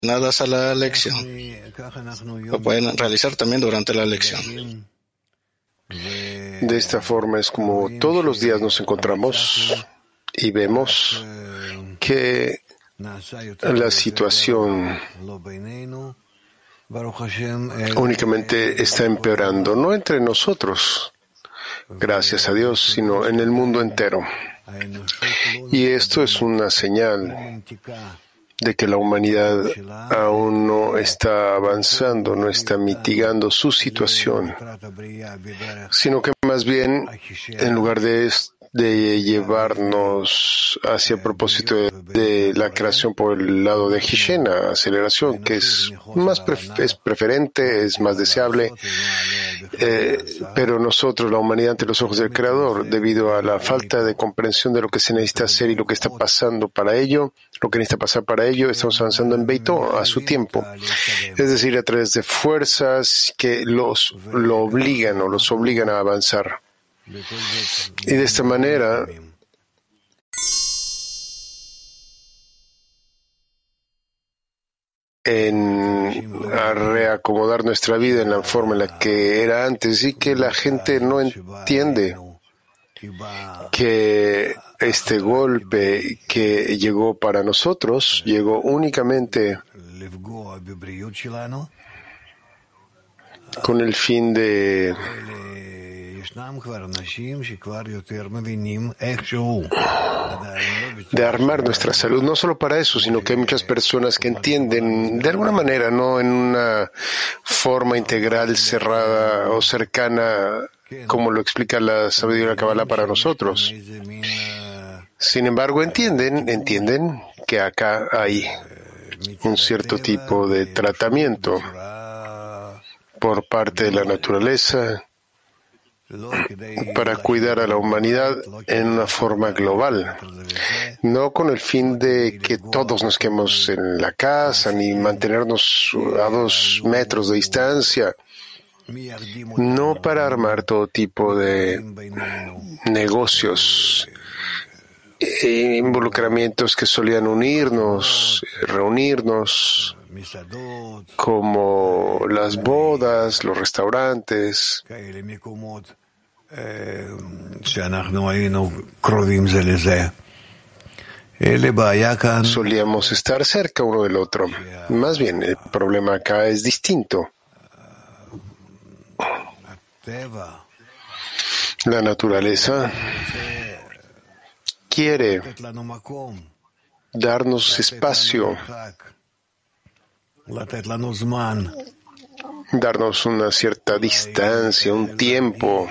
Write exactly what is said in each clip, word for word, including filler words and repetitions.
a la lección. Lo pueden realizar también durante la lección. De esta forma es como todos los días nos encontramos y vemos que la situación únicamente está empeorando, no entre nosotros, gracias a Dios, sino en el mundo entero. Y esto es una señal de que la humanidad aún no está avanzando, no está mitigando su situación, sino que más bien, en lugar de, de llevarnos hacia el propósito de, de la creación por el lado de Hishena, aceleración, que es más pref es preferente, es más deseable, eh, pero nosotros, la humanidad ante los ojos del Creador, debido a la falta de comprensión de lo que se necesita hacer y lo que está pasando para ello, lo que necesita pasar para ello, estamos avanzando en Beito a su tiempo. Es decir, a través de fuerzas que los lo obligan o los obligan a avanzar. Y de esta manera, en a reacomodar nuestra vida en la forma en la que era antes y que la gente no entiende que este golpe que llegó para nosotros llegó únicamente con el fin de de armar nuestra salud, no solo para eso, sino que hay muchas personas que entienden de alguna manera, no en una forma integral, cerrada o cercana, como lo explica la sabiduría de la Kabbalah para nosotros. Sin embargo, entienden, entienden que acá hay un cierto tipo de tratamiento por parte de la naturaleza para cuidar a la humanidad en una forma global, no con el fin de que todos nos quedemos en la casa ni mantenernos a dos metros de distancia, no para armar todo tipo de negocios e involucramientos que solían unirnos, reunirnos, como las bodas, los restaurantes. Solíamos estar cerca uno del otro. Más bien, el problema acá es distinto. La naturaleza quiere darnos espacio, darnos una cierta distancia, un tiempo,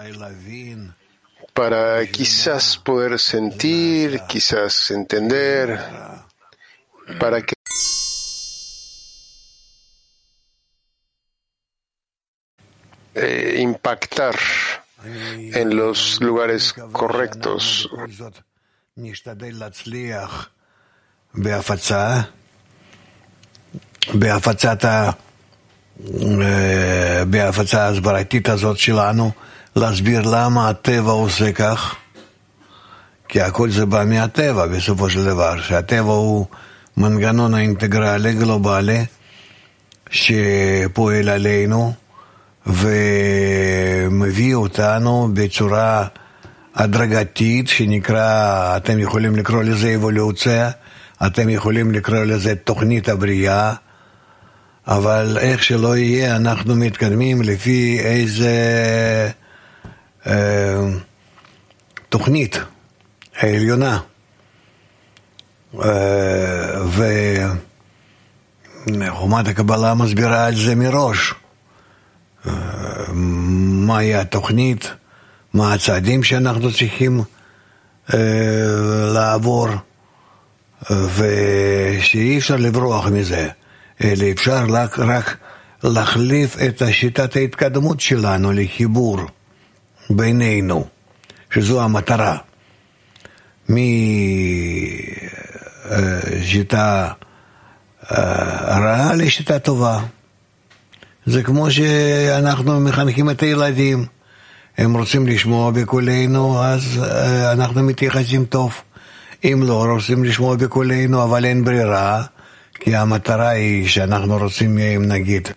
para quizás poder sentir, quizás entender, para que eh, impactar en los lugares correctos. בהפצה ההסברתית הזאת שלנו, להסביר למה הטבע עושה כך, כי הכל זה בא מהטבע בסופו של דבר, שהטבע הוא מנגנון האינטגרלי גלובלי שפועל עלינו ומביא אותנו בצורה הדרגתית שנקרא, אתם יכולים לקרוא לזה אבולוציה, אתם יכולים לקרוא לזה תוכנית הבריאה, אבל איך שלא יהיה, אנחנו מתקדמים לפי איזה אה, תוכנית העליונה. אה, וחומת הקבלה מסבירה על זה מראש. אה, מהי התוכנית, מה הצעדים שאנחנו צריכים אה, לעבור, ושאי אפשר לברוח מזה. אלא אפשר רק, רק להחליף את שיטת ההתקדמות שלנו לחיבור בינינו, שזו המטרה. משיטה רעה לשיטה טובה. זה כמו שאנחנו מחנכים את הילדים. הם רוצים לשמוע בקולנו, אז אנחנו מתייחסים טוב. אם לא רוצים לשמוע בקולנו, אבל אין ברירה, כי המטרה היא שאנחנו רוצים מהם, נגיד,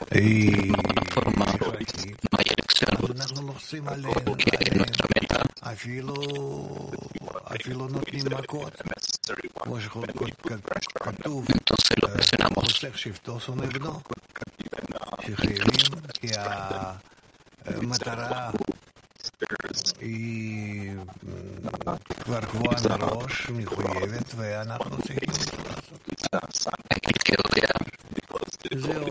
אנחנו לוחצים עליהם, אפילו אפילו נותנים מכות, כמו שכתוב, חוסך שבטו שונא בנו, שחייבים, כי המטרה היא כבר קבועה מראש, מחויבת, ואנחנו צריכים לעשות. זהו.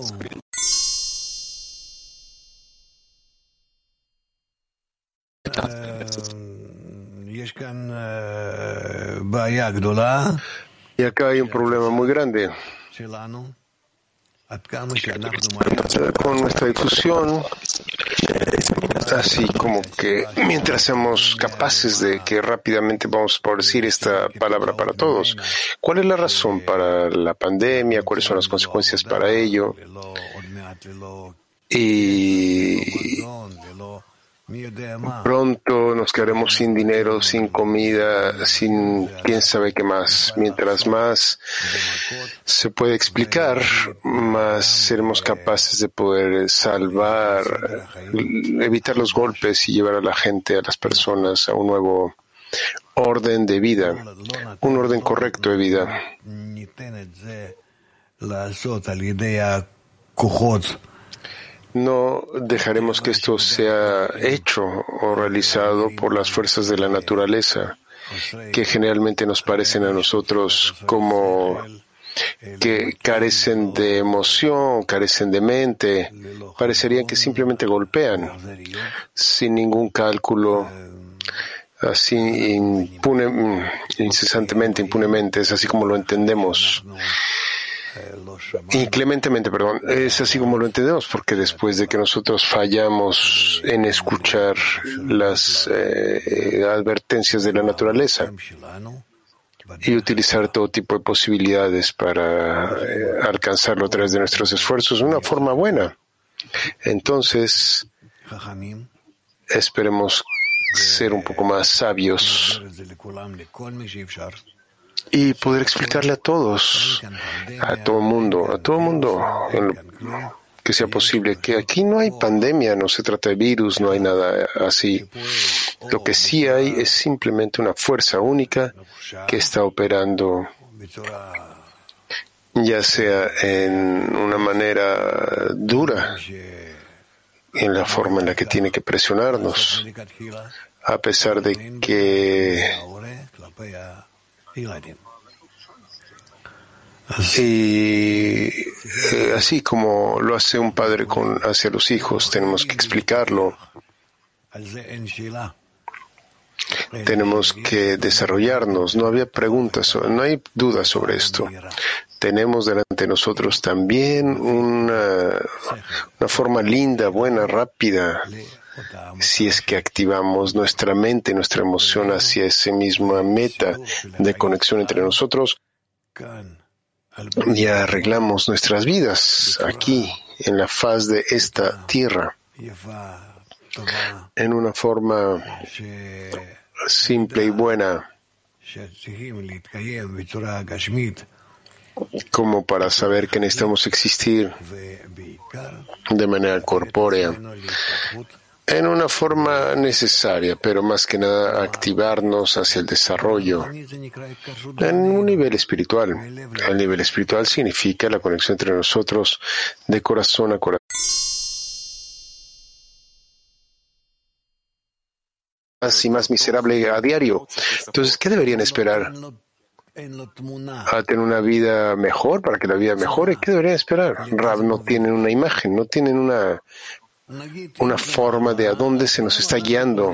יש כאן בעיה גדולה. Y acá hay un problema muy grande. Con nuestra difusión, así como que mientras seamos capaces de que rápidamente vamos a poder decir esta palabra para todos, ¿cuál es la razón para la pandemia? ¿Cuáles son las consecuencias para ello? Y pronto nos quedaremos sin dinero, sin comida, sin quién sabe qué más. Mientras más se puede explicar, más seremos capaces de poder salvar, evitar los golpes y llevar a la gente, a las personas, a un nuevo orden de vida, un orden correcto de vida. No dejaremos que esto sea hecho o realizado por las fuerzas de la naturaleza, que generalmente nos parecen a nosotros como que carecen de emoción, carecen de mente, parecerían que simplemente golpean sin ningún cálculo, así impune, incesantemente, impunemente, es así como lo entendemos. Inclementemente, perdón, es así como lo entendemos, porque después de que nosotros fallamos en escuchar las eh, advertencias de la naturaleza y utilizar todo tipo de posibilidades para eh, alcanzarlo a través de nuestros esfuerzos de una forma buena, entonces esperemos ser un poco más sabios y poder explicarle a todos, a todo mundo, a todo mundo, en lo que sea posible, que aquí no hay pandemia, no se trata de virus, no hay nada así. Lo que sí hay es simplemente una fuerza única que está operando, ya sea en una manera dura, en la forma en la que tiene que presionarnos, a pesar de que y eh, así como lo hace un padre con, hacia los hijos, tenemos que explicarlo. Tenemos que desarrollarnos. No había preguntas, no hay dudas sobre esto. Tenemos delante de nosotros también una, una forma linda, buena, rápida, si es que activamos nuestra mente, nuestra emoción hacia esa misma meta de conexión entre nosotros, y arreglamos nuestras vidas aquí, en la faz de esta tierra, en una forma simple y buena, como para saber que necesitamos existir de manera corpórea, en una forma necesaria, pero más que nada activarnos hacia el desarrollo en un nivel espiritual. El nivel espiritual significa la conexión entre nosotros de corazón a corazón. Más y más miserable a diario. Entonces, ¿qué deberían esperar? ¿A tener una vida mejor, para que la vida mejore? ¿Qué deberían esperar? Rab, no tienen una imagen, no tienen una una forma de a dónde se nos está guiando.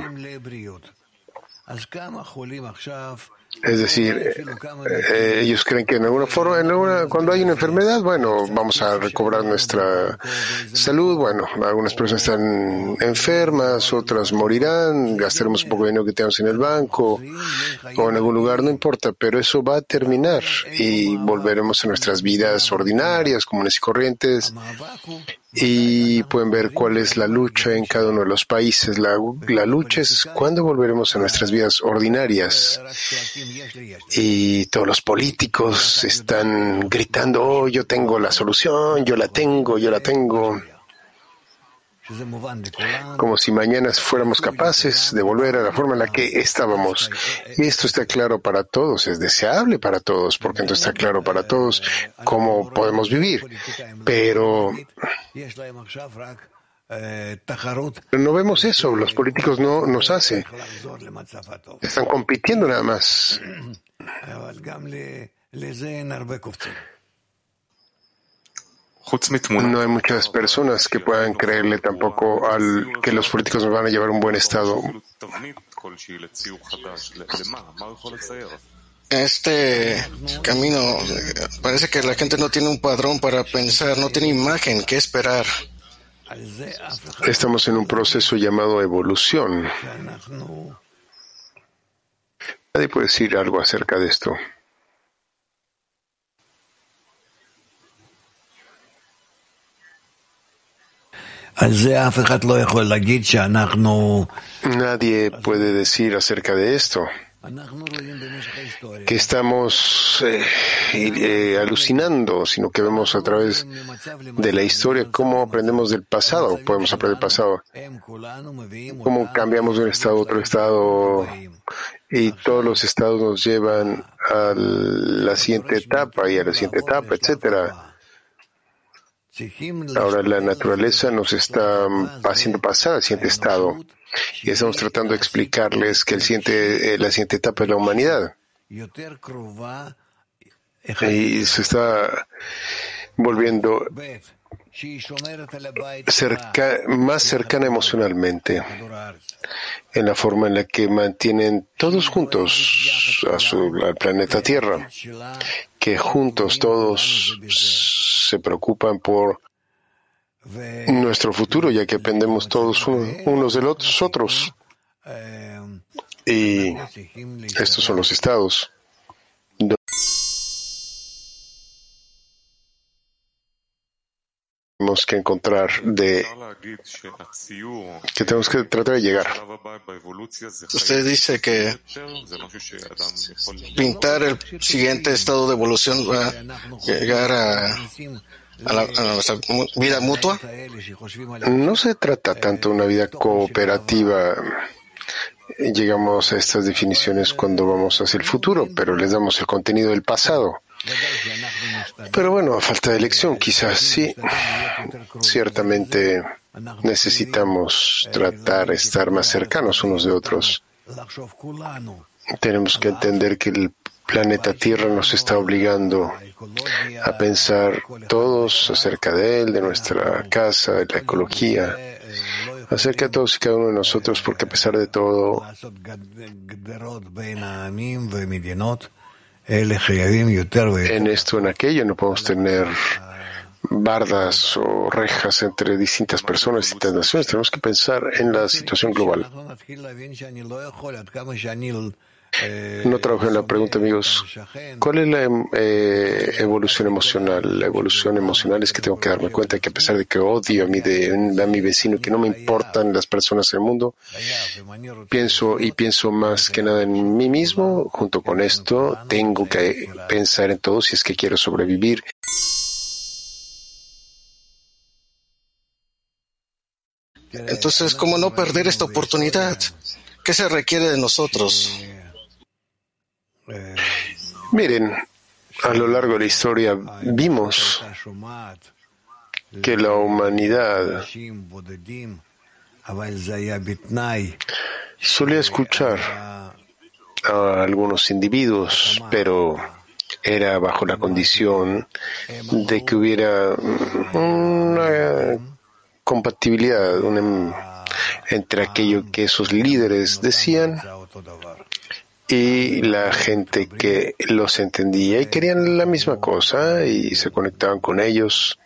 Es decir, eh, ellos creen que en alguna forma, en alguna, cuando hay una enfermedad, bueno, vamos a recobrar nuestra salud. Bueno, algunas personas están enfermas, otras morirán, gastaremos un poco de dinero que tenemos en el banco o en algún lugar, no importa, pero eso va a terminar y volveremos a nuestras vidas ordinarias, comunes y corrientes. y pueden ver cuál es la lucha en cada uno de los países. La, la lucha es cuándo volveremos a nuestras vidas ordinarias. Y todos los políticos están gritando, oh, yo tengo la solución, yo la tengo, yo la tengo. Como si mañana fuéramos capaces de volver a la forma en la que estábamos. Y esto está claro para todos, es deseable para todos, porque entonces está claro para todos cómo podemos vivir. Pero no vemos eso, los políticos no nos hacen. Están compitiendo nada más. No hay muchas personas que puedan creerle tampoco al que los políticos nos van a llevar a un buen estado. Este camino, parece que la gente no tiene un padrón para pensar, no tiene imagen, ¿qué esperar? Estamos en un proceso llamado evolución. Nadie puede decir algo acerca de esto. Nadie puede decir acerca de esto que estamos eh, eh, alucinando, sino que vemos a través de la historia cómo aprendemos del pasado, podemos aprender del pasado, cómo cambiamos de un estado a otro estado, y todos los estados nos llevan a la siguiente etapa y a la siguiente etapa, etcétera. Ahora la naturaleza nos está haciendo pasar al siguiente estado y estamos tratando de explicarles que el siguiente, la siguiente etapa es la humanidad. Y se está volviendo cerca, más cercana emocionalmente en la forma en la que mantienen todos juntos a su, al planeta Tierra, que juntos todos se preocupan por nuestro futuro, ya que dependemos todos unos de los otros. Y estos son los estados. Tenemos que encontrar de que tenemos que tratar de llegar. Usted dice que pintar el siguiente estado de evolución va a llegar a, a, la, a nuestra vida mutua. No se trata tanto de una vida cooperativa. Llegamos a estas definiciones cuando vamos hacia el futuro, pero les damos el contenido del pasado. Pero bueno, a falta de elección, quizás sí. Ciertamente necesitamos tratar de estar más cercanos unos de otros. Tenemos que entender que el planeta Tierra nos está obligando a pensar todos acerca de él, de nuestra casa, de la ecología, acerca de todos y cada uno de nosotros, porque a pesar de todo, en esto, en aquello, no podemos tener bardas o rejas entre distintas personas, distintas naciones. Tenemos que pensar en la situación global. No trabajo en la pregunta, amigos. ¿Cuál es la eh, evolución emocional? La evolución emocional es que tengo que darme cuenta que a pesar de que odio a mi, de, a mi vecino, que no me importan las personas del mundo, pienso y pienso más que nada en mí mismo. Junto con esto, tengo que pensar en todo si es que quiero sobrevivir. Entonces, ¿cómo no perder esta oportunidad? ¿Qué se requiere de nosotros? Miren, a lo largo de la historia vimos que la humanidad solía escuchar a algunos individuos, pero era bajo la condición de que hubiera una compatibilidad una, entre aquello que esos líderes decían y la gente que los entendía y querían la misma cosa y se conectaban con ellos.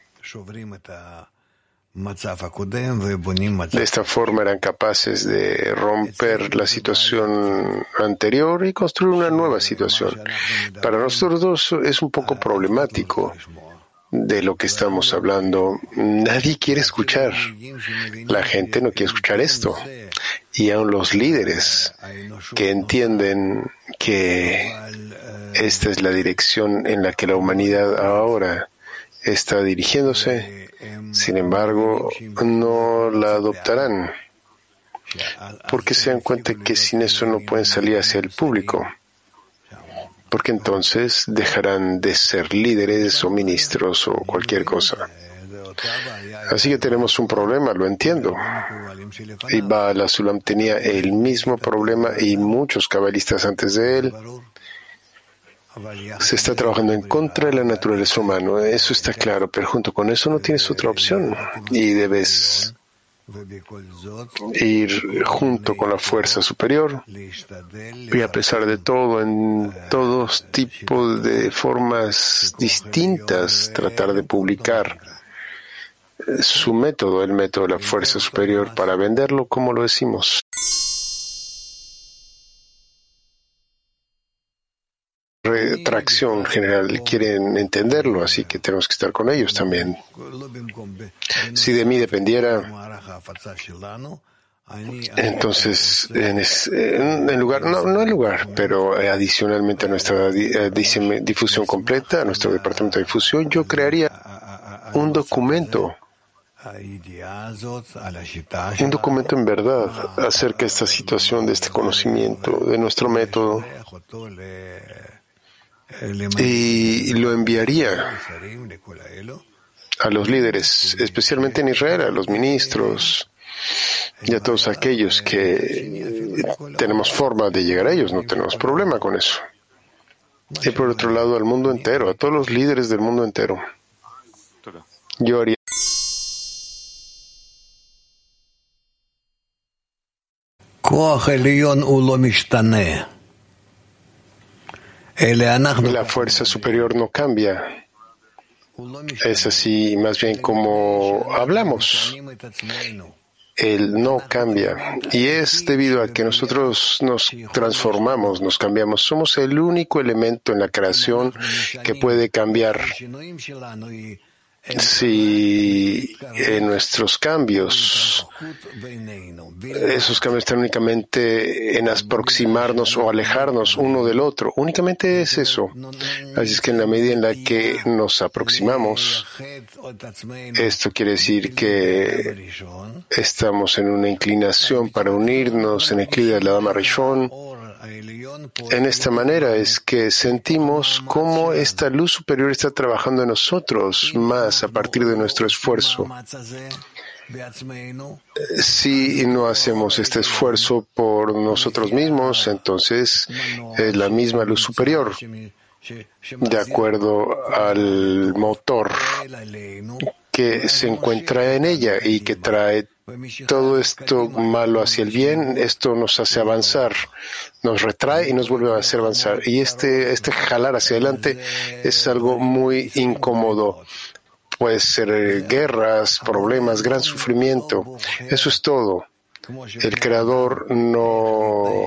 De esta forma eran capaces de romper la situación anterior y construir una nueva situación. Para nosotros dos es un poco problemático de lo que estamos hablando. Nadie quiere escuchar. La gente no quiere escuchar esto. Y aun los líderes que entienden que esta es la dirección en la que la humanidad ahora está dirigiéndose, sin embargo, no la adoptarán, porque se dan cuenta que sin eso no pueden salir hacia el público, porque entonces dejarán de ser líderes o ministros o cualquier cosa. Así que tenemos un problema, lo entiendo. Y Baal HaSulam tenía el mismo problema y muchos cabalistas antes de él. Se está trabajando en contra de la naturaleza humana, eso está claro, pero junto con eso no tienes otra opción y debes ir junto con la fuerza superior y a pesar de todo, en todos tipos de formas distintas, tratar de publicar su método, el método de la fuerza superior, para venderlo como lo decimos. Retracción general, quieren entenderlo, así que tenemos que estar con ellos también. Si de mí dependiera, entonces en, en lugar, no, no en lugar, pero adicionalmente a nuestra difusión completa, a nuestro departamento de difusión, yo crearía un documento, un documento en verdad acerca de esta situación, de este conocimiento, de nuestro método. Y lo enviaría a los líderes, especialmente en Israel, a los ministros y a todos aquellos que tenemos forma de llegar a ellos, no tenemos problema con eso. Y por otro lado, al mundo entero, a todos los líderes del mundo entero. Yo haría la fuerza superior no cambia. Es así, más bien como hablamos. Él no cambia. Y es debido a que nosotros nos transformamos, nos cambiamos. Somos el único elemento en la creación que puede cambiar. Si en nuestros cambios, esos cambios están únicamente en aproximarnos o alejarnos uno del otro, únicamente es eso. Así es que en la medida en la que nos aproximamos, esto quiere decir que estamos en una inclinación para unirnos en el Kli del Adam Rishon. En esta manera es que sentimos cómo esta luz superior está trabajando en nosotros más a partir de nuestro esfuerzo. Si no hacemos este esfuerzo por nosotros mismos, entonces es la misma luz superior, de acuerdo al motor que se encuentra en ella y que trae todo esto malo hacia el bien. Esto nos hace avanzar, nos retrae y nos vuelve a hacer avanzar. Y este, este jalar hacia adelante es algo muy incómodo. Puede ser guerras, problemas, gran sufrimiento. Eso es todo. El Creador no...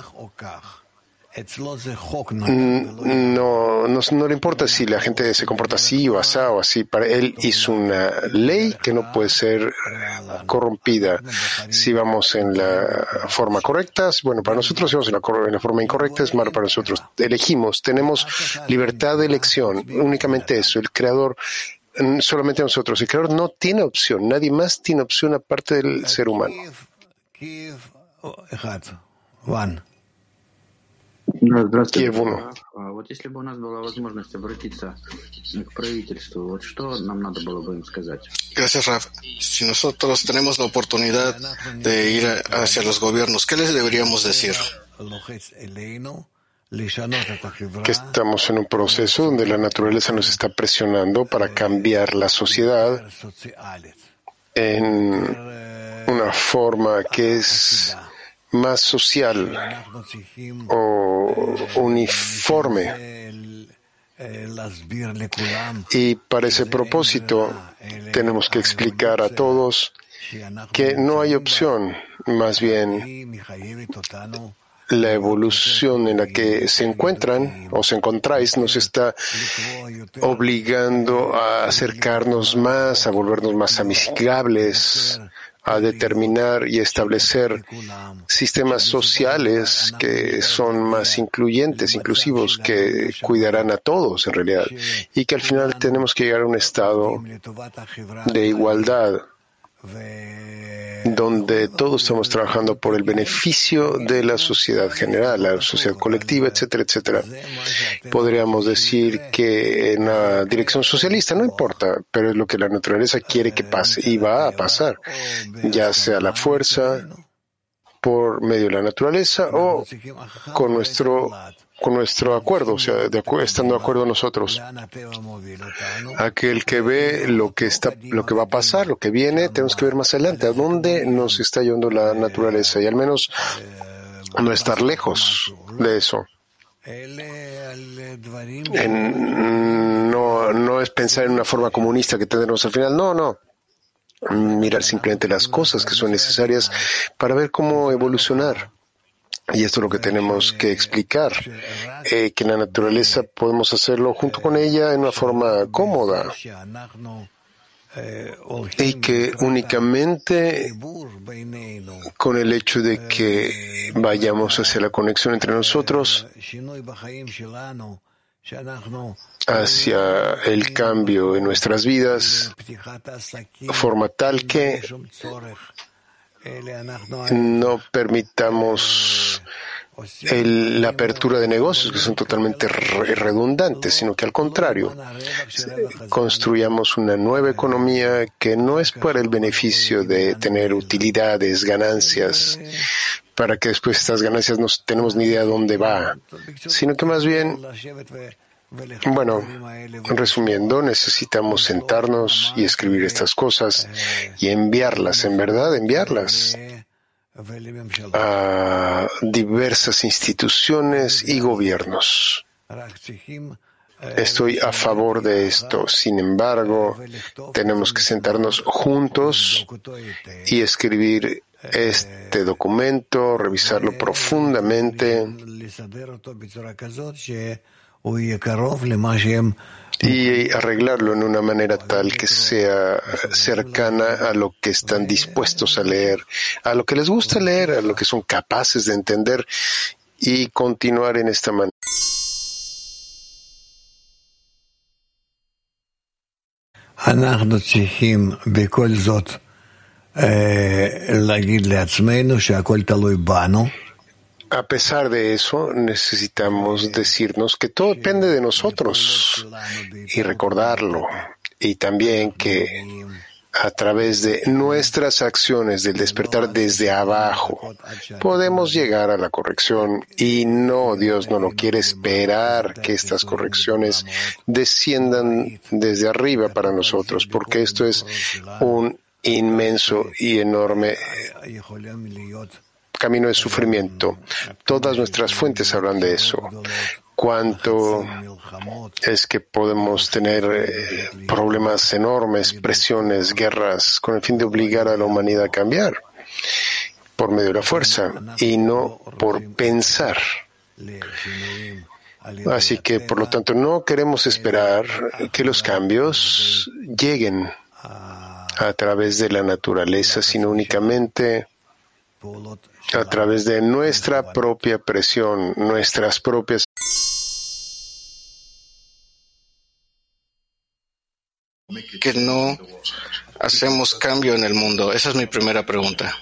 No, no, no le importa si la gente se comporta así o así o así. Para él hizo una ley que no puede ser corrompida. Si vamos en la forma correcta, bueno, para nosotros, si vamos en la, en la forma incorrecta, es malo para nosotros. Elegimos, tenemos libertad de elección, únicamente eso. El Creador, solamente nosotros. El Creador no tiene opción, nadie más tiene opción aparte del ser humano. Здравствуйте. Вот если бы у нас была возможность обратиться к правительству, вот что нам надо было бы им сказать? Gracias, Raf. Si nosotros tenemos la oportunidad de ir hacia los gobiernos, ¿qué les deberíamos decir? Que estamos en un proceso donde la naturaleza nos está presionando para cambiar la sociedad en una forma que es más social o uniforme. Y para ese propósito tenemos que explicar a todos que no hay opción, más bien la evolución en la que se encuentran o se encontráis nos está obligando a acercarnos más, a volvernos más amigables, a determinar y establecer sistemas sociales que son más incluyentes, inclusivos, que cuidarán a todos en realidad, y que al final tenemos que llegar a un estado de igualdad donde todos estamos trabajando por el beneficio de la sociedad general, la sociedad colectiva, etcétera, etcétera. Podríamos decir que en la dirección socialista no importa, pero es lo que la naturaleza quiere que pase y va a pasar, ya sea la fuerza por medio de la naturaleza o con nuestro con nuestro acuerdo, o sea, de acu- estando de acuerdo nosotros. Aquel que ve lo que está, lo que va a pasar, lo que viene, tenemos que ver más adelante a dónde nos está yendo la naturaleza y al menos no estar lejos de eso. En- no, no es pensar en una forma comunista que tendremos al final, no, no. Mirar simplemente las cosas que son necesarias para ver cómo evolucionar. Y esto es lo que tenemos que explicar, eh, que en la naturaleza podemos hacerlo junto con ella en una forma cómoda y que únicamente con el hecho de que vayamos hacia la conexión entre nosotros, hacia el cambio en nuestras vidas, forma tal que no permitamos el, la apertura de negocios que son totalmente re- redundantes, sino que al contrario, construyamos una nueva economía que no es para el beneficio de tener utilidades, ganancias, para que después estas ganancias no tenemos ni idea de dónde va, sino que más bien, bueno, resumiendo, necesitamos sentarnos y escribir estas cosas y enviarlas, en verdad, enviarlas a diversas instituciones y gobiernos. Estoy a favor de esto. Sin embargo, tenemos que sentarnos juntos y escribir este documento, revisarlo profundamente y arreglarlo en una manera tal que sea cercana a lo que están dispuestos a leer, a lo que les gusta leer, a lo que son capaces de entender y continuar en esta manera. אנחנו צריכים בכל זאת להגיד לעצמנו שהכל תלוי בנו. A pesar de eso, necesitamos decirnos que todo depende de nosotros y recordarlo. Y también que a través de nuestras acciones del despertar desde abajo, podemos llegar a la corrección. Y no, Dios no lo quiere esperar que estas correcciones desciendan desde arriba para nosotros, porque esto es un inmenso y enorme camino de sufrimiento. Todas nuestras fuentes hablan de eso. Cuánto es que podemos tener eh, problemas enormes, presiones, guerras, con el fin de obligar a la humanidad a cambiar por medio de la fuerza y no por pensar. Así que, por lo tanto, no queremos esperar que los cambios lleguen a través de la naturaleza, sino únicamente a través de nuestra propia presión, nuestras propias. Que no hacemos cambio en el mundo. Esa es mi primera pregunta.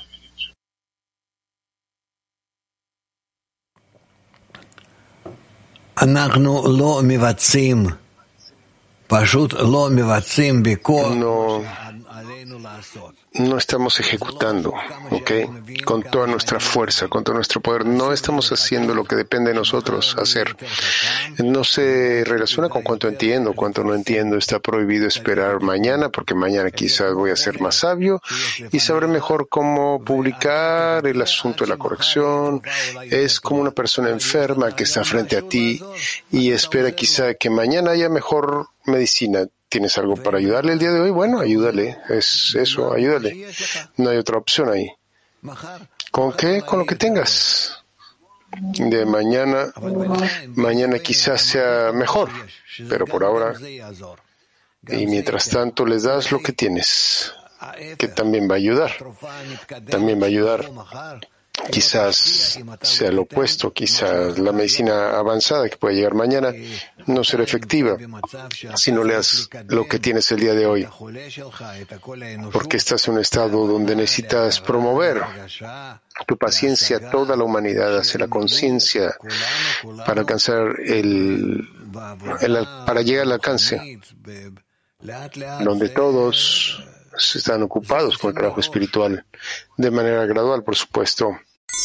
אנחנו לא מבצעים, פשוט לא מבצעים בכוח עלינו לעשות. No estamos ejecutando, ¿ok? Con toda nuestra fuerza, con todo nuestro poder. No estamos haciendo lo que depende de nosotros hacer. No se relaciona con cuánto entiendo, cuánto no entiendo. Está prohibido esperar mañana, porque mañana quizás voy a ser más sabio y sabré mejor cómo publicar el asunto de la corrección. Es como una persona enferma que está frente a ti y espera quizá que mañana haya mejor medicina. ¿Tienes algo para ayudarle el día de hoy? Bueno, ayúdale. Es eso, ayúdale. No hay otra opción ahí. ¿Con qué? Con lo que tengas. de mañana, mañana quizás sea mejor, pero por ahora, y mientras tanto les das lo que tienes, que también va a ayudar, también va a ayudar. Quizás sea lo opuesto, quizás la medicina avanzada que puede llegar mañana no será efectiva si no le das lo que tienes el día de hoy, porque estás en un estado donde necesitas promover tu paciencia a toda la humanidad hacia la conciencia para alcanzar el, el para llegar al alcance donde todos están ocupados con el trabajo espiritual de manera gradual, por supuesto.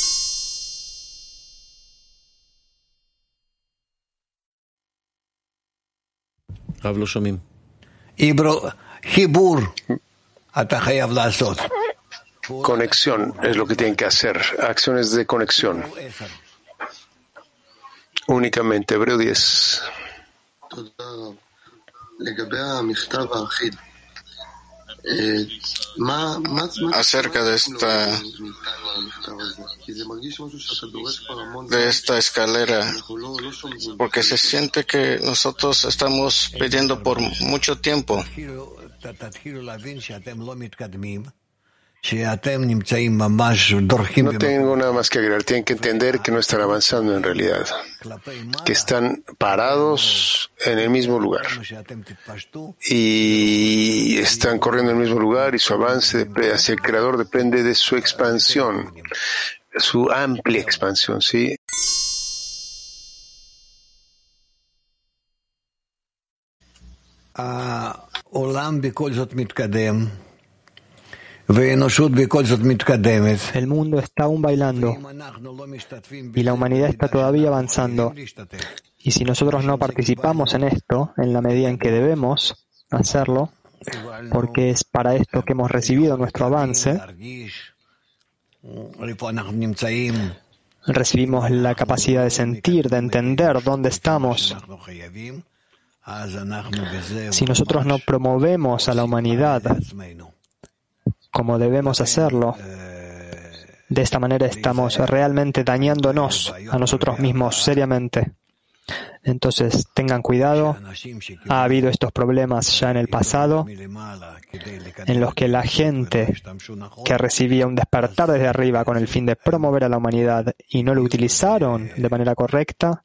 Conexión es lo que tienen que hacer, acciones de conexión. Únicamente, Hebreo diez. Acerca de esta de esta escalera, porque se siente que nosotros estamos pidiendo por mucho tiempo. No tengo nada más que agregar. Tienen que entender que no están avanzando en realidad, que están parados en el mismo lugar y están corriendo en el mismo lugar, y su avance hacia el Creador depende de su expansión, su amplia expansión, ¿sí? El mundo está aún bailando y la humanidad está todavía avanzando. Y si nosotros no participamos en esto en la medida en que debemos hacerlo, porque es para esto que hemos recibido nuestro avance, recibimos la capacidad de sentir, de entender dónde estamos. Si nosotros no promovemos a la humanidad como debemos hacerlo, de esta manera estamos realmente dañándonos a nosotros mismos seriamente. Entonces, tengan cuidado. Ha habido estos problemas ya en el pasado, en los que la gente que recibía un despertar desde arriba con el fin de promover a la humanidad y no lo utilizaron de manera correcta,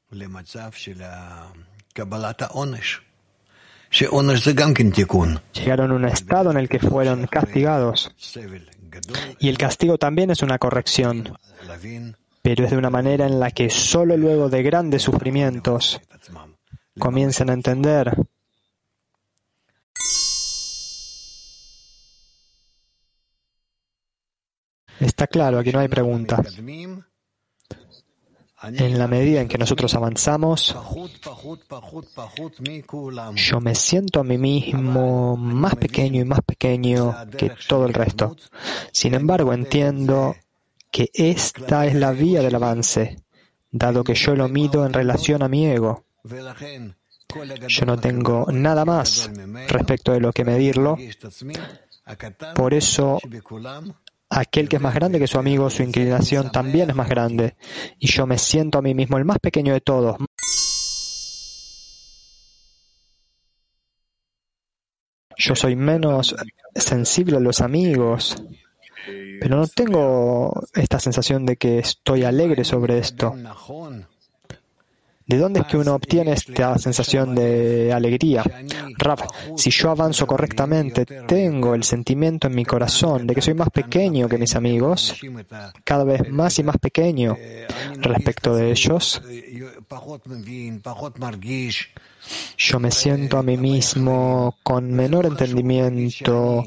llegaron a un estado en el que fueron castigados. Y el castigo también es una corrección, pero es de una manera en la que solo luego de grandes sufrimientos comienzan a entender Está claro, aquí no hay pregunta. En la medida en que nosotros avanzamos, yo me siento a mí mismo más pequeño y más pequeño que todo el resto. Sin embargo, entiendo que esta es la vía del avance, dado que yo lo mido en relación a mi ego. Yo no tengo nada más respecto de lo que medirlo. Por eso, aquel que es más grande que su amigo, su inclinación también es más grande. Y yo me siento a mí mismo el más pequeño de todos. Yo soy menos sensible a los amigos, pero no tengo esta sensación de que estoy alegre sobre esto. ¿De dónde es que uno obtiene esta sensación de alegría? Rav, si yo avanzo correctamente, tengo el sentimiento en mi corazón de que soy más pequeño que mis amigos, cada vez más y más pequeño respecto de ellos. Yo me siento a mí mismo con menor entendimiento,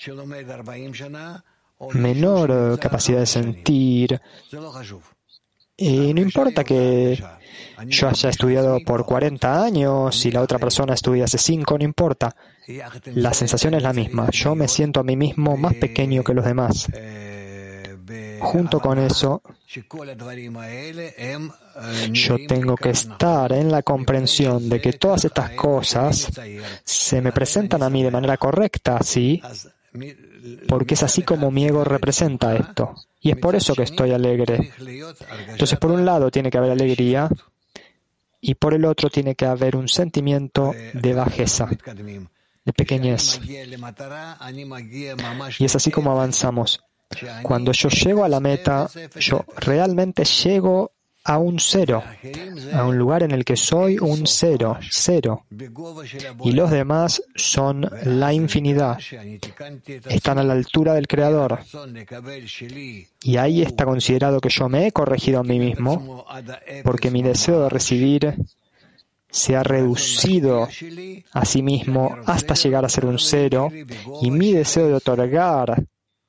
menor capacidad de sentir. Y no importa que yo haya estudiado por cuarenta años y la otra persona estudia hace cinco, no importa. La sensación es la misma. Yo me siento a mí mismo más pequeño que los demás. Junto con eso, yo tengo que estar en la comprensión de que todas estas cosas se me presentan a mí de manera correcta, ¿sí? porque es así como mi ego representa esto. Y es por eso que estoy alegre. Entonces, por un lado tiene que haber alegría y por el otro tiene que haber un sentimiento de bajeza, de pequeñez. Y es así como avanzamos. Cuando yo llego a la meta, yo realmente llego a un cero, a un lugar en el que soy un cero, cero. Y los demás son la infinidad. Están a la altura del Creador. Y ahí está considerado que yo me he corregido a mí mismo, porque mi deseo de recibir se ha reducido a sí mismo hasta llegar a ser un cero, y mi deseo de otorgar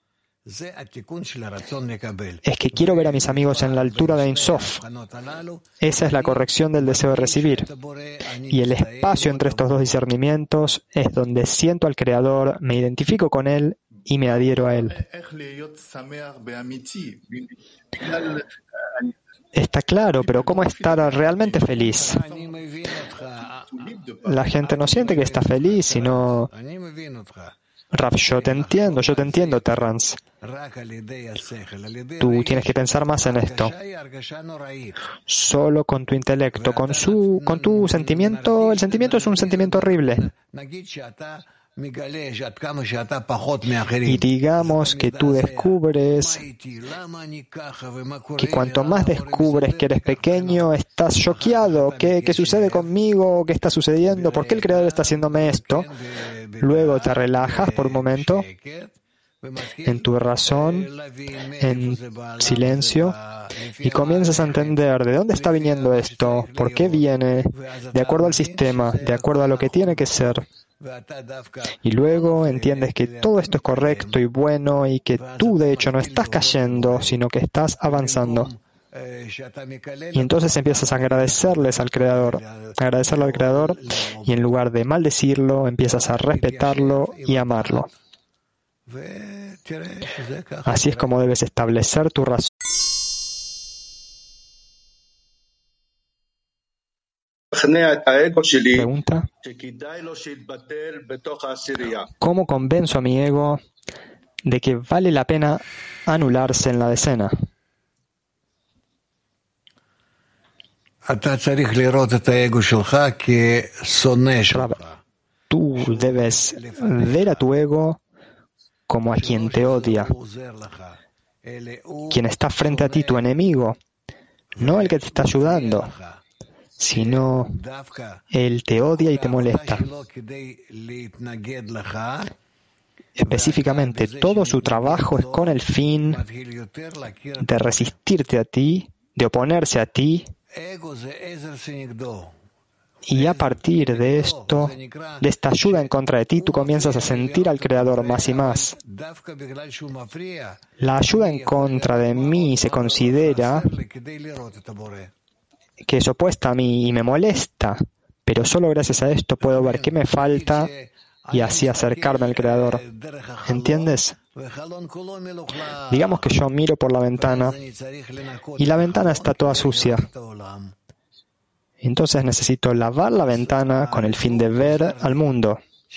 es que quiero ver a mis amigos en la altura de Ein Sof. Esa es la corrección del deseo de recibir. Y el espacio entre estos dos discernimientos es donde siento al Creador, me identifico con Él y me adhiero a Él. Está claro, pero ¿cómo estar realmente feliz? La gente no siente que está feliz, sino... Rav, yo te entiendo, yo te entiendo, Terrance. Tú tienes que pensar más en esto. Solo con tu intelecto, con su, con tu sentimiento, el sentimiento es un sentimiento horrible. Y digamos que tú descubres que cuanto más descubres que eres pequeño, estás choqueado. ¿Qué, qué sucede conmigo? ¿Qué está sucediendo? ¿Por qué el Creador está haciéndome esto? Luego te relajas por un momento en tu razón, en silencio, y comienzas a entender de dónde está viniendo esto, por qué viene, de acuerdo al sistema, de acuerdo a lo que tiene que ser. Y luego entiendes que todo esto es correcto y bueno y que tú de hecho no estás cayendo, sino que estás avanzando. Y entonces empiezas a agradecerles al Creador, agradecerle al Creador, y en lugar de maldecirlo, empiezas a respetarlo y amarlo. Así es como debes establecer tu razón. Pregunta: ¿cómo convenzo a mi ego de que vale la pena anularse en la decena? Tú debes ver a tu ego como a quien te odia, quien está frente a ti, tu enemigo, no el que te está ayudando, sino él te odia y te molesta. Específicamente, todo su trabajo es con el fin de resistirte a ti, de oponerse a ti, y a partir de esto, de esta ayuda en contra de ti, tú comienzas a sentir al Creador más y más. La ayuda en contra de mí se considera que es opuesta a mí y me molesta, pero solo gracias a esto puedo ver qué me falta y así acercarme al Creador. ¿Entiendes? Digamos que yo miro por la ventana y la ventana está toda sucia. Entonces necesito lavar la ventana con el fin de ver al mundo.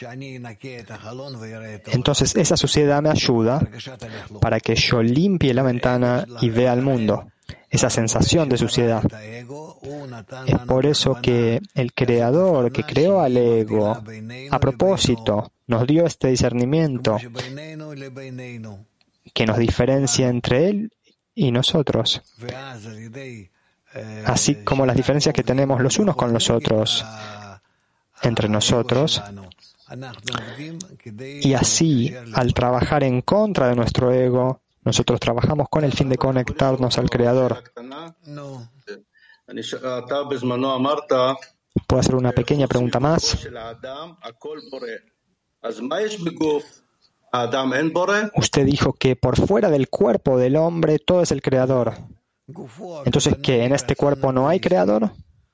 Entonces esa suciedad me ayuda para que yo limpie la ventana y vea al mundo. Esa sensación de suciedad. Es por eso que el Creador que creó al ego, a propósito, nos dio este discernimiento que nos diferencia entre Él y nosotros, así como las diferencias que tenemos los unos con los otros, entre nosotros, y así, al trabajar en contra de nuestro ego, nosotros trabajamos con el fin de conectarnos al Creador. ¿Puedo hacer una pequeña pregunta más? Usted dijo que por fuera del cuerpo del hombre todo es el Creador. Entonces, ¿qué? ¿En este cuerpo no hay Creador?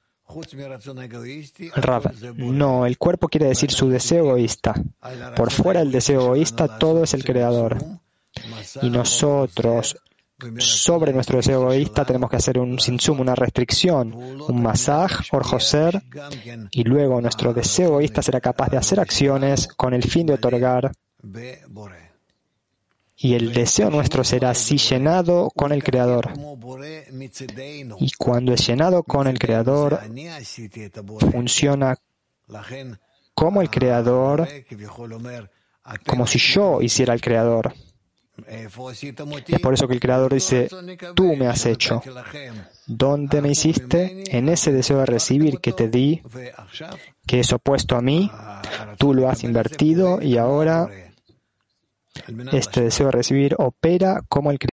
Rav, no, el cuerpo quiere decir su deseo egoísta. Por fuera del deseo egoísta todo es el Creador. Y nosotros, sobre nuestro deseo egoísta, tenemos que hacer un simsum, una restricción, un masaj, orjoser, y luego nuestro deseo egoísta será capaz de hacer acciones con el fin de otorgar Y el deseo nuestro será así llenado con el Creador. Y cuando es llenado con el Creador, funciona como el Creador, como si yo hiciera el Creador. Es por eso que el Creador dice, tú me has hecho. ¿Dónde me hiciste? En ese deseo de recibir que te di, que es opuesto a mí, tú lo has invertido y ahora este deseo de recibir opera como el Creador.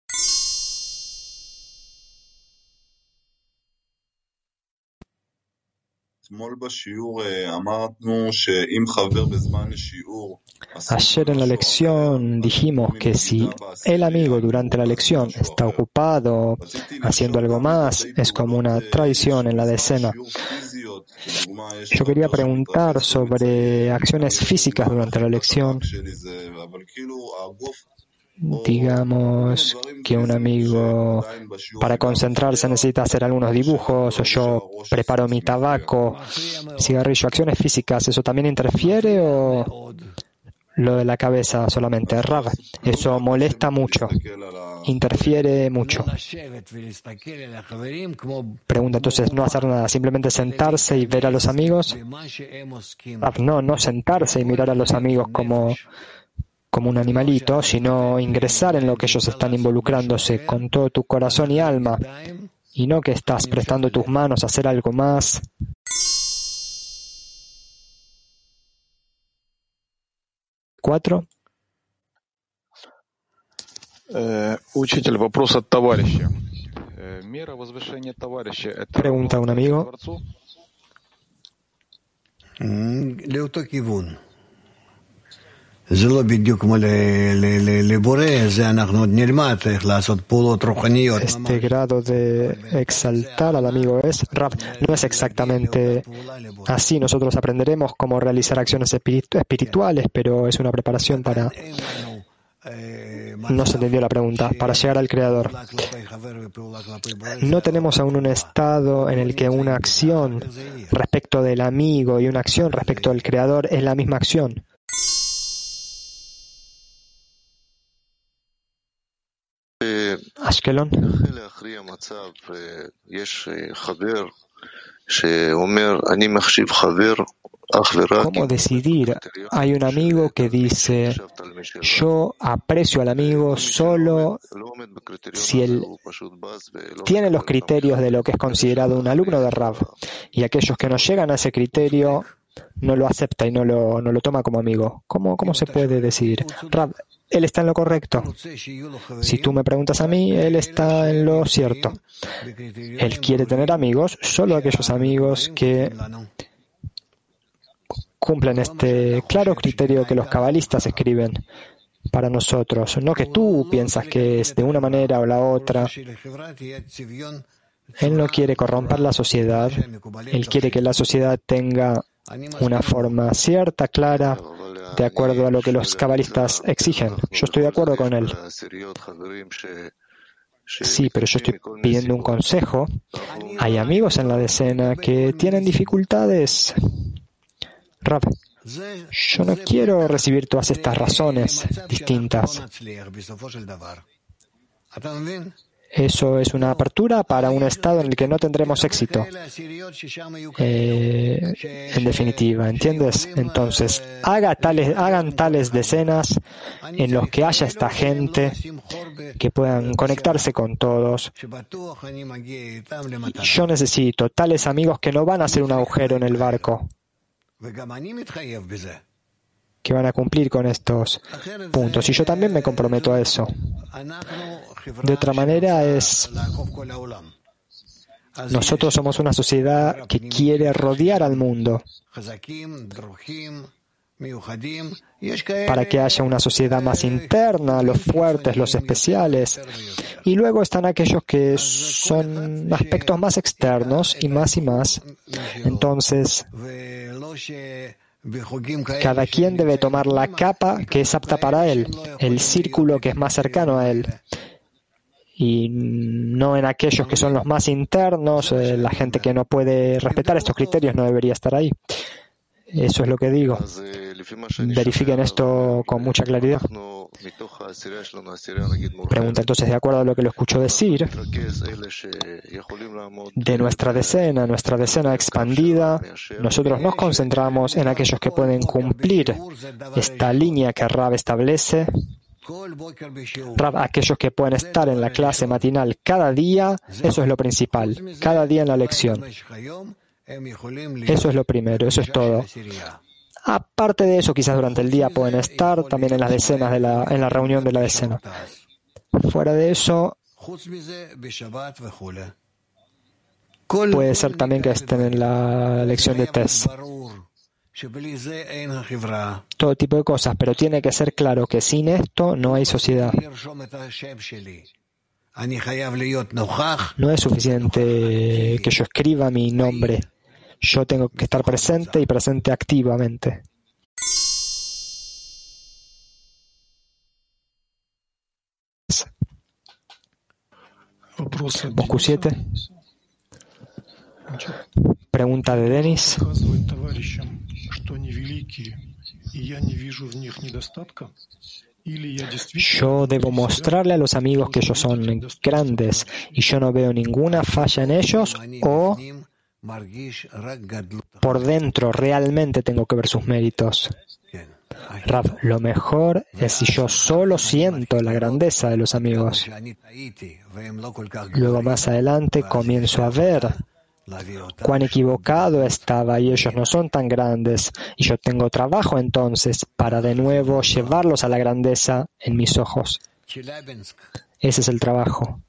Ayer en la lección dijimos que si el amigo durante la lección está ocupado haciendo algo más, es como una tradición en la decena. Yo quería preguntar sobre acciones físicas durante la lección. Digamos que un amigo para concentrarse necesita hacer algunos dibujos, o yo preparo mi tabaco, cigarrillo, acciones físicas, ¿eso también interfiere o lo de la cabeza solamente? Rav, eso molesta mucho, interfiere mucho. Pregunta entonces, no hacer nada, simplemente sentarse y ver a los amigos. Rav, no, no sentarse y mirar a los amigos como como un animalito, sino ingresar en lo que ellos están involucrándose con todo tu corazón y alma, y no que estás prestando tus manos a hacer algo más. Cuatro. Учитель, вопрос от товарища. Мера возвышения товарища — это Pregunta a un amigo. לאותו כיוון. זה לא בדיוק כמו לבורא, זה אנחנו עוד נלמד, איך לעשות פעולות רוחניות. Este grado de exaltar al amigo es, Rav, no es exactamente así. Nosotros aprenderemos cómo realizar acciones espirituales, pero es una preparación para... No se entendió la pregunta. Para llegar al Creador. No tenemos aún un estado en el que una acción respecto del amigo y una acción respecto del Creador es la misma acción. Ashkelon. ¿Cómo decidir? Hay un amigo que dice, yo aprecio al amigo solo si él tiene los criterios de lo que es considerado un alumno de Rav, y aquellos que no llegan a ese criterio no lo acepta y no lo, no lo toma como amigo. ¿Cómo, cómo se puede decidir? Rav, él está en lo correcto. Si tú me preguntas a mí, él está en lo cierto. Él quiere tener amigos, solo aquellos amigos que cumplen este claro criterio que los cabalistas escriben para nosotros. No que tú piensas que es de una manera o la otra. Él no quiere corromper la sociedad. Él quiere que la sociedad tenga una forma cierta, clara, de acuerdo a lo que los cabalistas exigen. Yo estoy de acuerdo con él. Sí, pero yo estoy pidiendo un consejo. Hay amigos en la decena que tienen dificultades. Rav, yo no quiero recibir todas estas razones distintas. Eso es una apertura para un estado en el que no tendremos éxito. Eh, en definitiva, ¿entiendes? Entonces, haga tales, hagan tales decenas en los que haya esta gente que puedan conectarse con todos. Yo necesito tales amigos que no van a hacer un agujero en el barco, que van a cumplir con estos puntos. Y yo también me comprometo a eso. De otra manera es... Nosotros somos una sociedad que quiere rodear al mundo para que haya una sociedad más interna, los fuertes, los especiales. Y luego están aquellos que son aspectos más externos y más y más. Entonces, cada quien debe tomar la capa que es apta para él, el círculo que es más cercano a él. Y no en aquellos que son los más internos, eh, la gente que no puede respetar estos criterios no debería estar ahí. Eso es lo que digo. Verifiquen esto con mucha claridad. Pregunta entonces, de acuerdo a lo que lo escucho decir, de nuestra decena, nuestra decena expandida, nosotros nos concentramos en aquellos que pueden cumplir esta línea que Rav establece. Rav, aquellos que pueden estar en la clase matinal cada día, eso es lo principal, cada día en la lección. Eso es lo primero, eso es todo. Aparte de eso, quizás durante el día pueden estar también en las decenas de la, en la reunión de la decena. Fuera de eso, puede ser también que estén en la lección de test. Todo tipo de cosas, pero tiene que ser claro que sin esto no hay sociedad. No es suficiente que yo escriba mi nombre. Yo tengo que estar presente y presente activamente. Moscú siete. Pregunta de Denis. Yo debo mostrarle a los amigos que ellos son grandes y yo no veo ninguna falla en ellos, o por dentro realmente tengo que ver sus méritos. Rav, lo mejor es si yo solo siento la grandeza de los amigos. Luego más adelante comienzo a ver cuán equivocado estaba y ellos no son tan grandes, y yo tengo trabajo entonces para de nuevo llevarlos a la grandeza en mis ojos. Ese es el trabajo.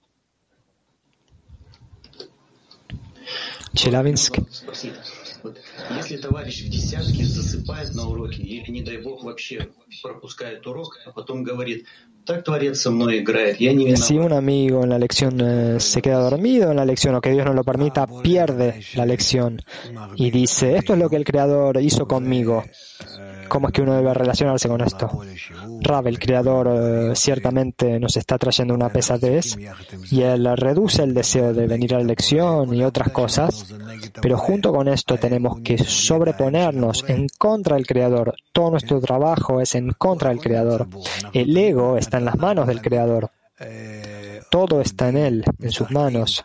Chelyabinsk. Если товарищ в десятке засыпает на уроке или, не дай бог, вообще пропускает урок, а потом говорит: так Творец со мной играет, я не виноват. Si un amigo en la lección eh, se queda dormido en la lección, o que Dios no lo permita, pierde la lección y dice: esto es lo que el Creador hizo conmigo. ¿Cómo es que uno debe relacionarse con esto? Rav, el Creador eh, ciertamente nos está trayendo una pesadez y Él reduce el deseo de venir a la lección y otras cosas, pero junto con esto tenemos que sobreponernos en contra del Creador. Todo nuestro trabajo es en contra del Creador. El ego está en las manos del Creador. Todo está en Él, en sus manos.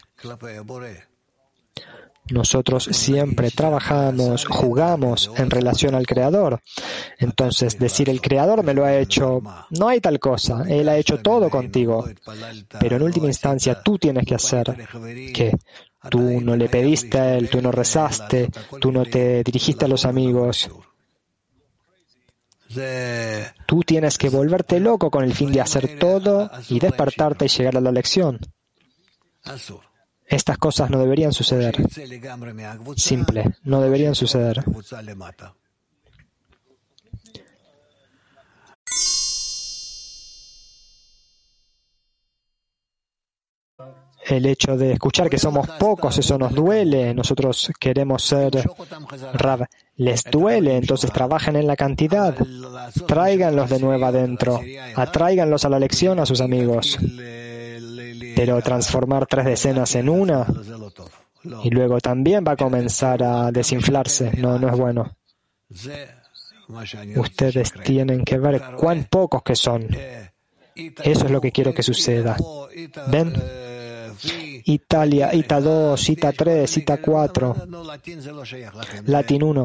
Nosotros siempre trabajamos, jugamos en relación al Creador. Entonces, decir el Creador me lo ha hecho, no hay tal cosa. Él ha hecho todo contigo. Pero en última instancia, tú tienes que hacer que tú no le pediste a Él, tú no rezaste, tú no te dirigiste a los amigos. Tú tienes que volverte loco con el fin de hacer todo y despertarte y llegar a la lección. Estas cosas no deberían suceder. Simple, no deberían suceder. El hecho de escuchar que somos pocos, eso nos duele. Nosotros queremos ser Rav. Les duele, entonces trabajen en la cantidad. Tráiganlos de nuevo adentro. Atráiganlos a la lección a sus amigos. Pero transformar tres decenas en una y luego también va a comenzar a desinflarse. No, no es bueno. Ustedes tienen que ver cuán pocos que son. Eso es lo que quiero que suceda. ¿Ven? Italia, Ita dos, Ita tres, Ita cuatro. Latin uno.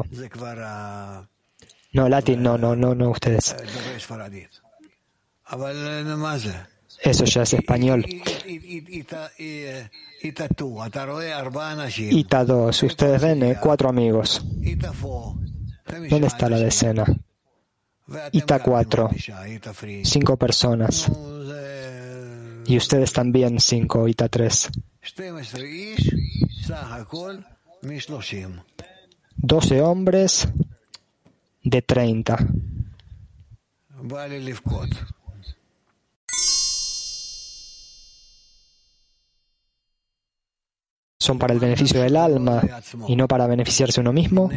No, Latin no, no, no, no ustedes. Eso ya es español. Ita dos, ustedes ven, eh, cuatro amigos. ¿Dónde está la decena? Ita cuatro, cinco personas. Y ustedes también cinco, Ita tres. Doce hombres de treinta. Son para el beneficio del alma y no para beneficiarse uno mismo.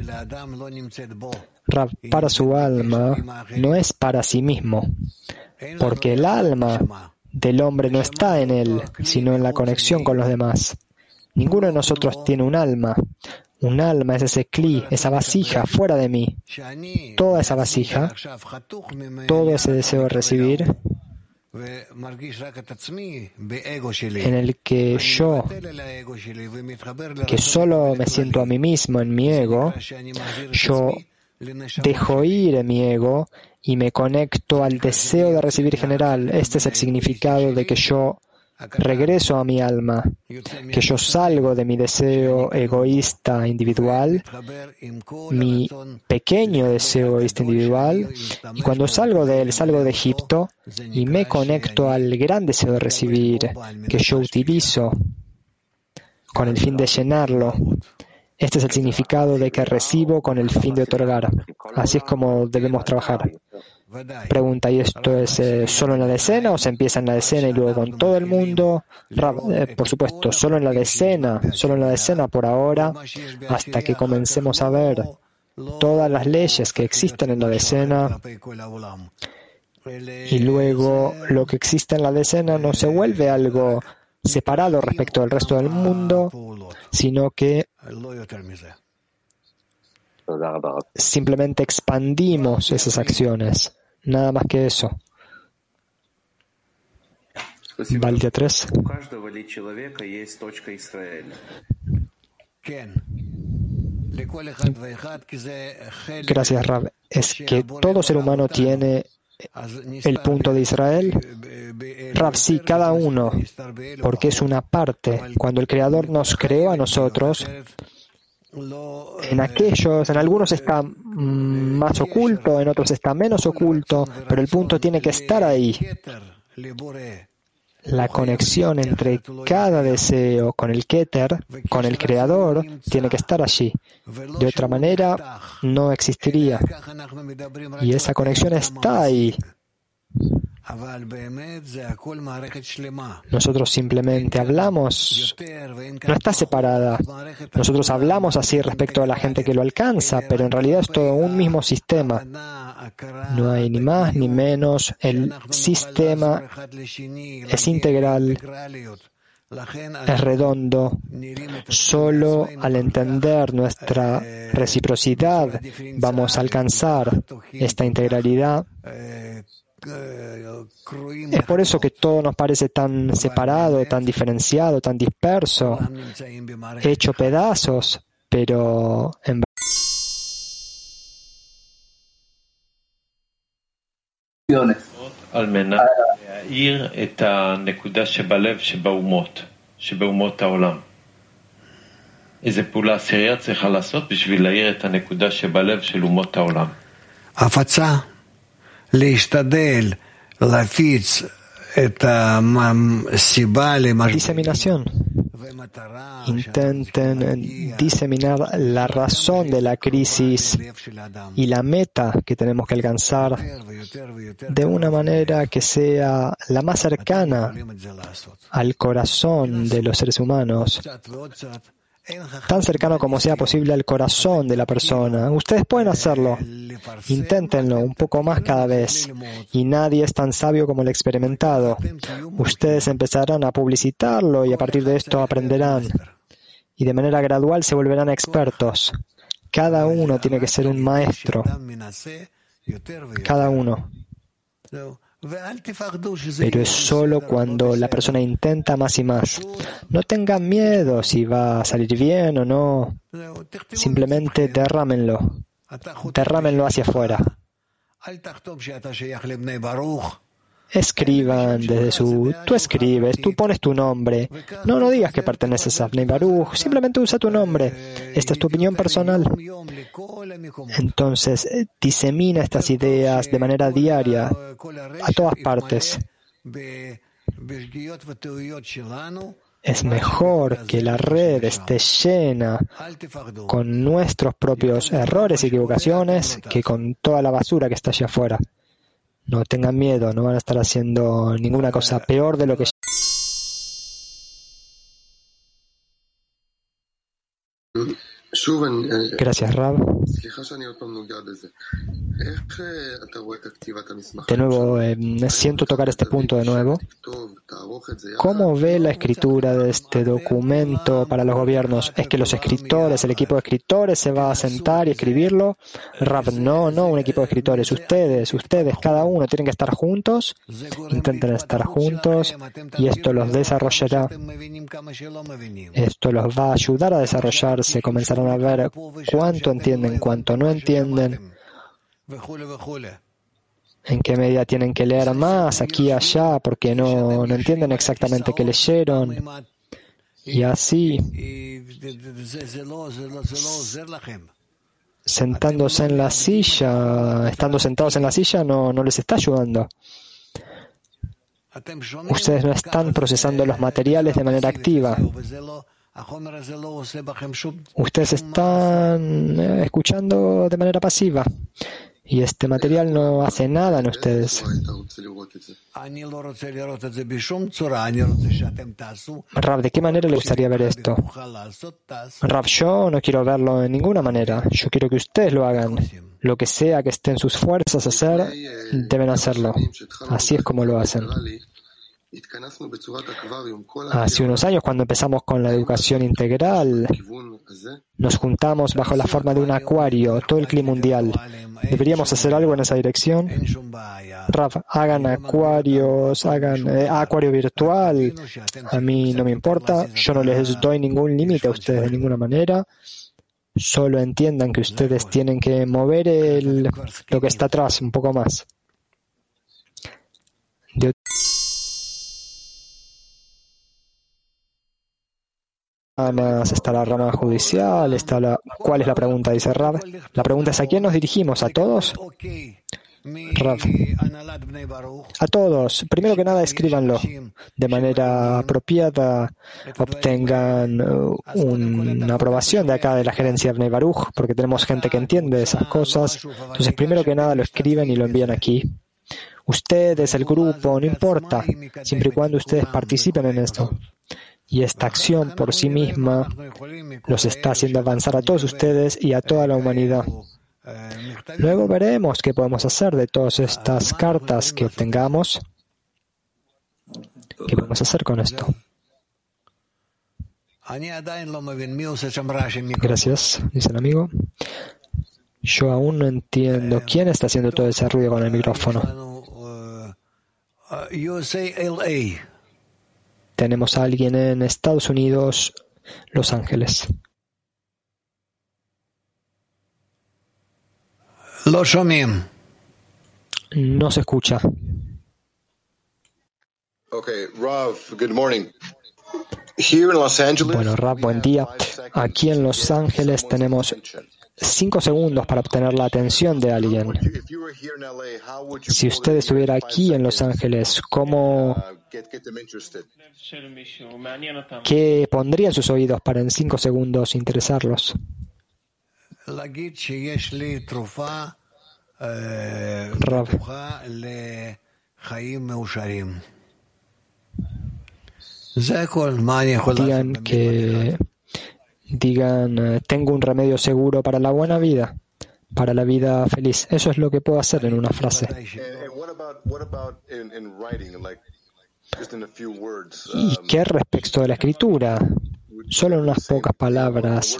Rav, para su alma no es para sí mismo, porque el alma del hombre no está en él, sino en la conexión con los demás. Ninguno de nosotros tiene un alma. Un alma es ese cli, esa vasija fuera de mí. Toda esa vasija, todo ese deseo de recibir, en el que yo, que solo me siento a mí mismo en mi ego, yo dejo ir en mi ego y me conecto al deseo de recibir general. Este es el significado de que yo regreso a mi alma, que yo salgo de mi deseo egoísta individual, mi pequeño deseo egoísta individual, y cuando salgo de él, salgo de Egipto y me conecto al gran deseo de recibir que yo utilizo con el fin de llenarlo. Este es el significado de que recibo con el fin de otorgar. Así es como debemos trabajar. Pregunta, ¿y esto es eh, solo en la decena o se empieza en la decena y luego con todo el mundo? Rab, eh, por supuesto, solo en la decena, solo en la decena por ahora, hasta que comencemos a ver todas las leyes que existen en la decena, y luego lo que existe en la decena no se vuelve algo separado respecto del resto del mundo, sino que simplemente expandimos esas acciones. Nada más que eso. Baldia tres. Gracias, Rab. Es que todo ser humano tiene el punto de Israel. Rab, sí, cada uno, porque es una parte. Cuando el Creador nos creó a nosotros, en aquellos, en algunos está más oculto, en otros está menos oculto, pero el punto tiene que estar ahí. La conexión entre cada deseo con el Keter, con el Creador, tiene que estar allí. De otra manera, no existiría. Y esa conexión está ahí. Nosotros simplemente hablamos, no está separada. Nosotros hablamos así respecto a la gente que lo alcanza, pero en realidad es todo un mismo sistema. No hay ni más ni menos. El sistema es integral, es redondo. Solo al entender nuestra reciprocidad vamos a alcanzar esta integralidad. Es por eso que todo nos parece tan separado, tan diferenciado, tan disperso, hecho pedazos, pero en על מנת להאיר את הנקודה שבלב שבאומות, שבאומות העולם. איזה פעולה עשירייה צריכה לעשות בשביל להאיר את הנקודה שבלב של אומות העולם? הפצה. להשתדל להפיץ את הסיבה למשבר. Diseminación. Intenten diseminar la razón de la crisis y la meta que tenemos que alcanzar de una manera que sea la más cercana al corazón de los seres humanos, tan cercano como sea posible al corazón de la persona. Ustedes pueden hacerlo. Inténtenlo un poco más cada vez. Y nadie es tan sabio como el experimentado. Ustedes empezarán a publicitarlo y a partir de esto aprenderán. Y de manera gradual se volverán expertos. Cada uno tiene que ser un maestro. Cada uno. Pero es solo cuando la persona intenta más y más. No tengan miedo si va a salir bien o no. Simplemente derrámenlo. Derrámenlo hacia afuera. Escriban desde su... Tú escribes, tú pones tu nombre. No, no digas que perteneces a Bnei Baruch. Simplemente usa tu nombre. Esta es tu opinión personal. Entonces, disemina estas ideas de manera diaria a todas partes. Es mejor que la red esté llena con nuestros propios errores y equivocaciones que con toda la basura que está allá afuera. No tengan miedo, no van a estar haciendo ninguna cosa peor de lo que... Gracias, Rab. De nuevo, eh, siento tocar este punto de nuevo. ¿Cómo ve la escritura de este documento para los gobiernos? ¿Es que los escritores, el equipo de escritores se va a sentar y escribirlo? Rab, no, no un equipo de escritores. Ustedes, ustedes, cada uno tienen que estar juntos, intenten estar juntos y esto los desarrollará. Esto los va a ayudar a desarrollarse, comenzarán a ver cuánto entienden, cuánto no entienden, en qué medida tienen que leer más, aquí y allá, porque no, no entienden exactamente qué leyeron. Y así, sentándose en la silla, estando sentados en la silla, no, no les está ayudando. Ustedes no están procesando los materiales de manera activa. Ustedes están escuchando de manera pasiva y este material no hace nada en ustedes. Rav, ¿de qué manera le gustaría ver esto? Rav, yo no quiero verlo en ninguna manera. Yo quiero que ustedes lo hagan. Lo que sea que esté en sus fuerzas hacer, deben hacerlo. Así es como lo hacen. Hace unos años, cuando empezamos con la educación integral, nos juntamos bajo la forma de un acuario, todo el clima mundial. ¿Deberíamos hacer algo en esa dirección? Rav, hagan acuarios, hagan eh, acuario virtual. A mí no me importa, yo no les doy ningún límite a ustedes de ninguna manera. Solo entiendan que ustedes tienen que mover el, lo que está atrás un poco más. De Más está la rama judicial, está la... ¿Cuál es la pregunta? Dice Rav. La pregunta es: ¿a quién nos dirigimos? ¿A todos? Rav. A todos. Primero que nada, escríbanlo de manera apropiada, obtengan un, una aprobación de acá de la gerencia de Bnei Baruch, porque tenemos gente que entiende esas cosas. Entonces, primero que nada, lo escriben y lo envían aquí. Ustedes, el grupo, no importa, siempre y cuando ustedes participen en esto. Y esta acción por sí misma los está haciendo avanzar a todos ustedes y a toda la humanidad. Luego veremos qué podemos hacer de todas estas cartas que obtengamos. ¿Qué podemos hacer con esto? Gracias, dice el amigo. Yo aún no entiendo quién está haciendo todo ese ruido con el micrófono. Tenemos a alguien en Estados Unidos, Los Ángeles. No se escucha. Okay, Rav, good morning. Here in Los Angeles, bueno, Rav, buen día. Aquí en Los Ángeles tenemos cinco segundos para obtener la atención de alguien. Si usted estuviera aquí en Los Ángeles, ¿cómo, ¿qué pondría en sus oídos para en cinco segundos interesarlos? Rav. Digan que digan tengo un remedio seguro para la buena vida, para la vida feliz. Eso es lo que puedo hacer en una frase. ¿Y qué respecto de la escritura? Solo en unas pocas palabras.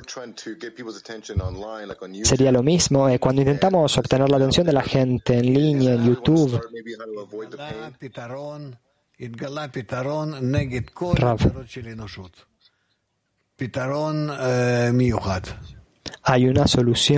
Sería lo mismo eh, cuando intentamos obtener la atención de la gente en línea, en YouTube. Rav. Hay una solución